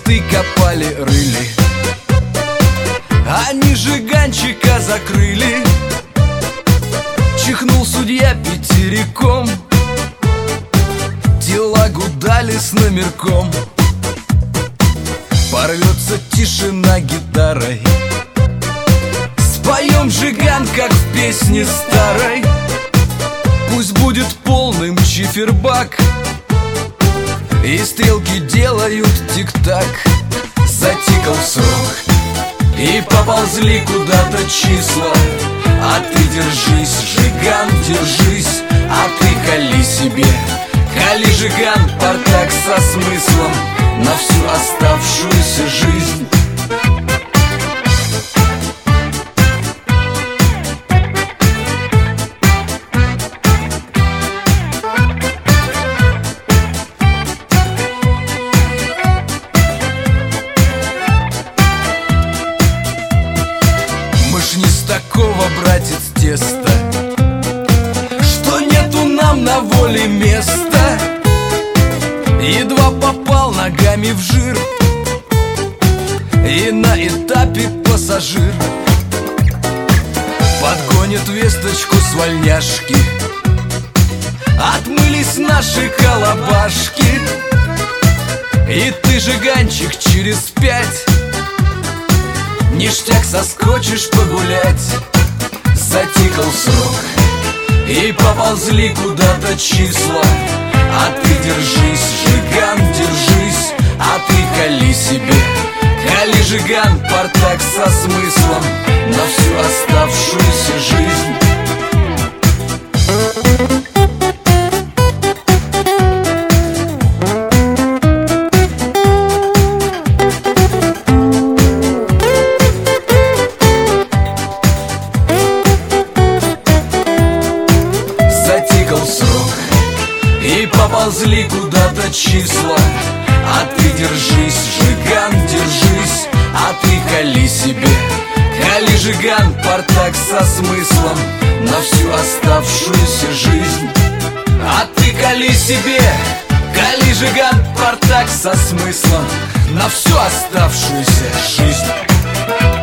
мосты копали, рыли, они жиганчика закрыли. Чихнул судья пятериком, телагу дали с номерком. Порвется тишина гитарой, споем жиган, как в песне старой. Пусть будет полным чифербак, и стрелки делают тик-так. Затикал срок, и поползли куда-то числа. А ты держись, жиган, держись, а ты кали себе. Кали, жиган, партак со смыслом на всю оставшуюся жизнь. Мы ж не с такого, братец, теста, что нету нам на воле места. Едва попал ногами в жир, и на этапе пассажир подгонит весточку с вольняшки. Отмылись наши колобашки, и ты, жиганчик, через 5 ништяк соскочишь погулять. Затикал срок, и поползли куда-то числа. А ты держись, жиган, держись, а ты кали себе. Кали, жиган, партак со смыслом на всю оставшуюся жизнь. Затикал срок, и поползли куда-то числа. А ты держись, жиган, держись, а ты кали себе. Кали, жиган, партак со смыслом на всю оставшуюся жизнь. А ты кали себе. Кали, жиган, партак со смыслом на всю оставшуюся жизнь.